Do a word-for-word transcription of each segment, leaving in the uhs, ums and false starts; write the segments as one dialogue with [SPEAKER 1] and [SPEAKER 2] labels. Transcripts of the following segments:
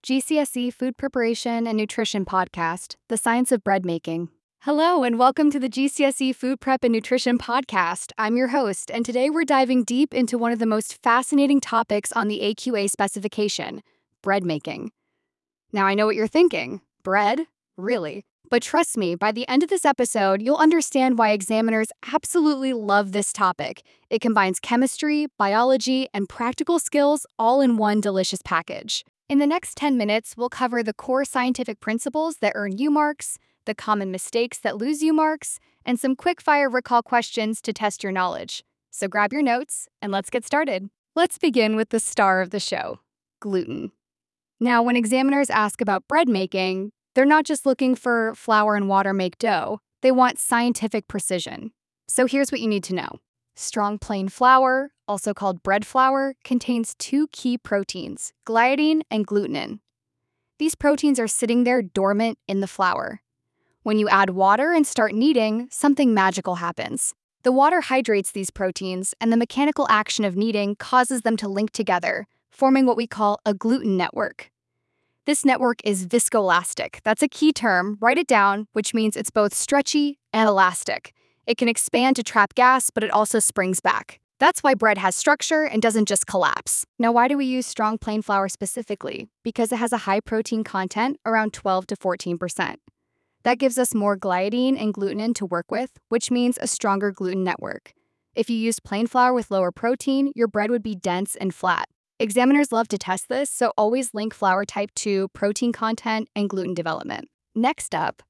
[SPEAKER 1] G C S E Food Preparation and Nutrition Podcast, The Science of Bread Making. Hello, and welcome to the G C S E Food Prep and Nutrition Podcast. I'm your host, and today we're diving deep into one of the most fascinating topics on the A Q A specification, bread making. Now, I know what you're thinking. Bread? Really? But trust me, by the end of this episode, you'll understand why examiners absolutely love this topic. It combines chemistry, biology, and practical skills all in one delicious package. In the next ten minutes, we'll cover the core scientific principles that earn you marks, the common mistakes that lose you marks, and some quick-fire recall questions to test your knowledge. So grab your notes, and let's get started. Let's begin with the star of the show, gluten. Now, when examiners ask about bread making, they're not just looking for flour and water make dough. They want scientific precision. So here's what you need to know. Strong plain flour, also called bread flour, contains two key proteins, gliadin and glutenin. These proteins are sitting there dormant in the flour. When you add water and start kneading, something magical happens. The water hydrates these proteins, and the mechanical action of kneading causes them to link together, forming what we call a gluten network. This network is viscoelastic. That's a key term. Write it down, which means it's both stretchy and elastic. It can expand to trap gas, but it also springs back. That's why bread has structure and doesn't just collapse. Now, why do we use strong plain flour specifically? Because it has a high protein content, around twelve to fourteen percent. That gives us more gliadin and glutenin to work with, which means a stronger gluten network. If you used plain flour with lower protein, your bread would be dense and flat. Examiners love to test this, so always link flour type to protein content and gluten development. Next up,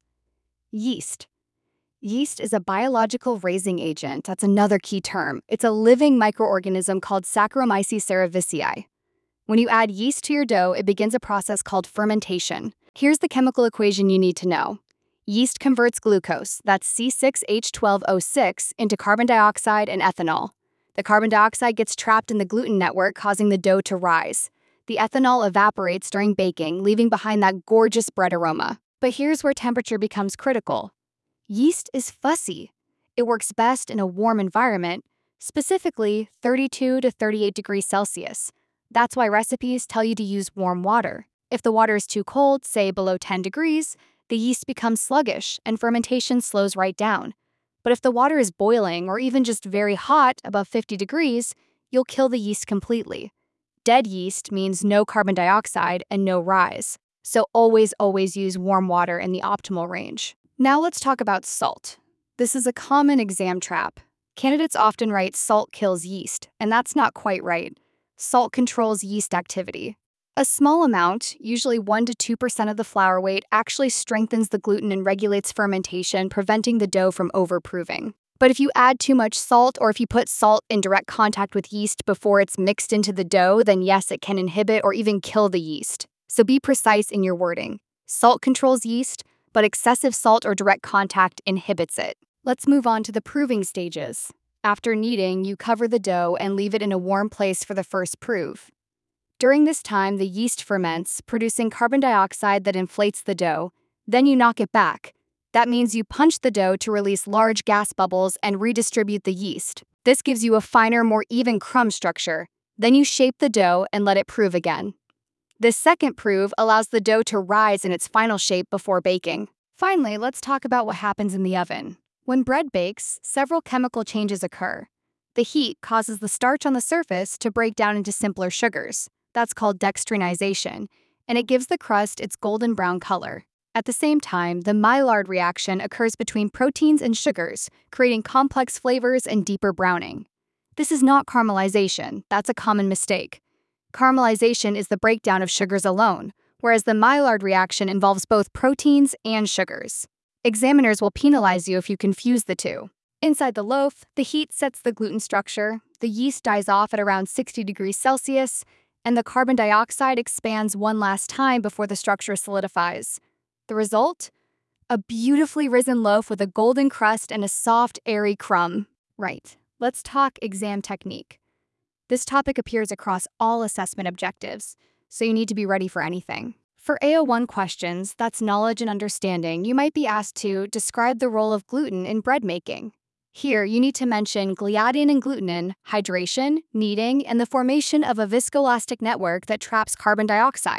[SPEAKER 1] yeast. Yeast is a biological raising agent. That's another key term. It's a living microorganism called Saccharomyces cerevisiae. When you add yeast to your dough, it begins a process called fermentation. Here's the chemical equation you need to know. Yeast converts glucose, that's C six H twelve O six, into carbon dioxide and ethanol. The carbon dioxide gets trapped in the gluten network, causing the dough to rise. The ethanol evaporates during baking, leaving behind that gorgeous bread aroma. But here's where temperature becomes critical. Yeast is fussy. It works best in a warm environment, specifically thirty-two to thirty-eight degrees Celsius. That's why recipes tell you to use warm water. If the water is too cold, say below ten degrees, the yeast becomes sluggish and fermentation slows right down. But if the water is boiling or even just very hot, above fifty degrees, you'll kill the yeast completely. Dead yeast means no carbon dioxide and no rise. So always, always use warm water in the optimal range. Now let's talk about salt. This is a common exam trap. Candidates often write salt kills yeast, and that's not quite right. Salt controls yeast activity. A small amount, usually one to two percent of the flour weight, actually strengthens the gluten and regulates fermentation, preventing the dough from overproving. But if you add too much salt, or if you put salt in direct contact with yeast before it's mixed into the dough, then yes, it can inhibit or even kill the yeast. So be precise in your wording. Salt controls yeast, but excessive salt or direct contact inhibits it. Let's move on to the proving stages. After kneading, you cover the dough and leave it in a warm place for the first prove. During this time, the yeast ferments, producing carbon dioxide that inflates the dough. Then you knock it back. That means you punch the dough to release large gas bubbles and redistribute the yeast. This gives you a finer, more even crumb structure. Then you shape the dough and let it prove again. This second prove allows the dough to rise in its final shape before baking. Finally, let's talk about what happens in the oven. When bread bakes, several chemical changes occur. The heat causes the starch on the surface to break down into simpler sugars. That's called dextrinization, and it gives the crust its golden brown color. At the same time, the Maillard reaction occurs between proteins and sugars, creating complex flavors and deeper browning. This is not caramelization. That's a common mistake. Caramelization is the breakdown of sugars alone, whereas the Maillard reaction involves both proteins and sugars. Examiners will penalize you if you confuse the two. Inside the loaf, the heat sets the gluten structure, the yeast dies off at around sixty degrees Celsius, and the carbon dioxide expands one last time before the structure solidifies. The result? A beautifully risen loaf with a golden crust and a soft, airy crumb. Right, let's talk exam technique. This topic appears across all assessment objectives, so you need to be ready for anything. For A O one questions, that's knowledge and understanding, you might be asked to describe the role of gluten in bread making. Here, you need to mention gliadin and glutenin, hydration, kneading, and the formation of a viscoelastic network that traps carbon dioxide.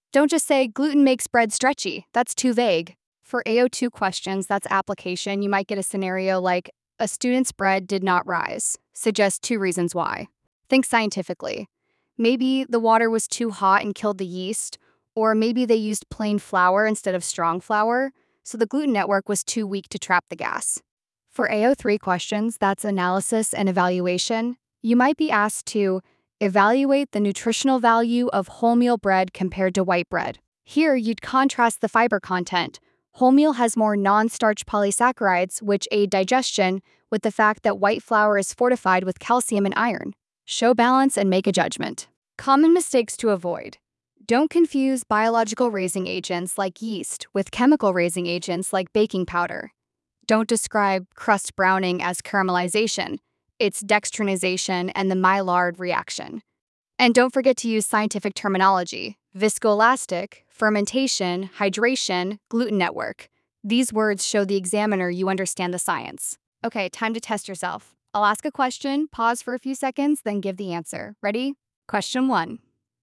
[SPEAKER 1] Don't just say gluten makes bread stretchy. That's too vague. For A O two questions, that's application, you might get a scenario like a student's bread did not rise. Suggest two reasons why. Think scientifically. Maybe the water was too hot and killed the yeast, or maybe they used plain flour instead of strong flour, so the gluten network was too weak to trap the gas. For A O three questions, that's analysis and evaluation, you might be asked to evaluate the nutritional value of wholemeal bread compared to white bread. Here, you'd contrast the fiber content. Wholemeal has more non-starch polysaccharides, which aid digestion, with the fact that white flour is fortified with calcium and iron. Show balance and make a judgment. Common mistakes to avoid. Don't confuse biological raising agents like yeast with chemical raising agents like baking powder. Don't describe crust browning as caramelization. It's dextrinization and the Maillard reaction. And don't forget to use scientific terminology: viscoelastic, fermentation, hydration, gluten network. These words show the examiner you understand the science. Okay, time to test yourself. I'll ask a question, pause for a few seconds, then give the answer. Ready? Question one.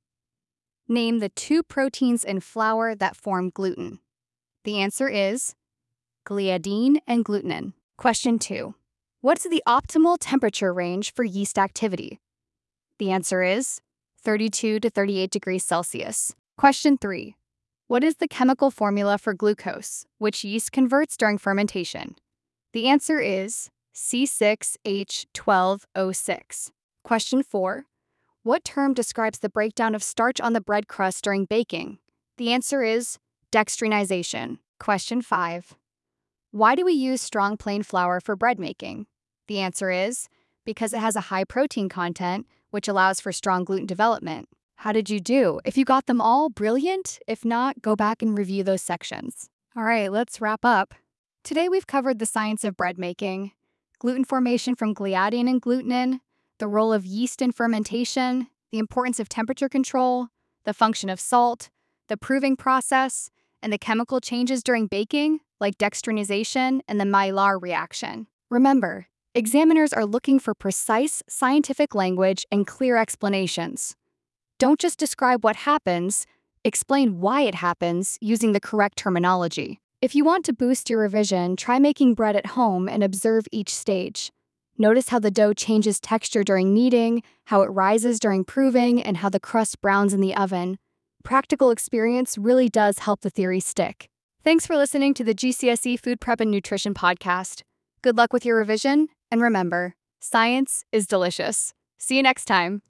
[SPEAKER 1] Name the two proteins in flour that form gluten. The answer is gliadin and glutenin. Question two. What's the optimal temperature range for yeast activity? The answer is thirty-two to thirty-eight degrees Celsius. Question three. What is the chemical formula for glucose, which yeast converts during fermentation? The answer is C six H twelve O six. Question four. What term describes the breakdown of starch on the bread crust during baking? The answer is dextrinization. Question five. Why do we use strong plain flour for bread making? The answer is because it has a high protein content, which allows for strong gluten development. How did you do? If you got them all, brilliant. If not, go back and review those sections. All right, let's wrap up. Today we've covered the science of bread making, gluten formation from gliadin and glutenin, the role of yeast in fermentation, the importance of temperature control, the function of salt, the proving process, and the chemical changes during baking, like dextrinization and the Maillard reaction. Remember, examiners are looking for precise scientific language and clear explanations. Don't just describe what happens, explain why it happens using the correct terminology. If you want to boost your revision, try making bread at home and observe each stage. Notice how the dough changes texture during kneading, how it rises during proving, and how the crust browns in the oven. Practical experience really does help the theory stick. Thanks for listening to the G C S E Food Prep and Nutrition Podcast. Good luck with your revision, and remember, science is delicious. See you next time.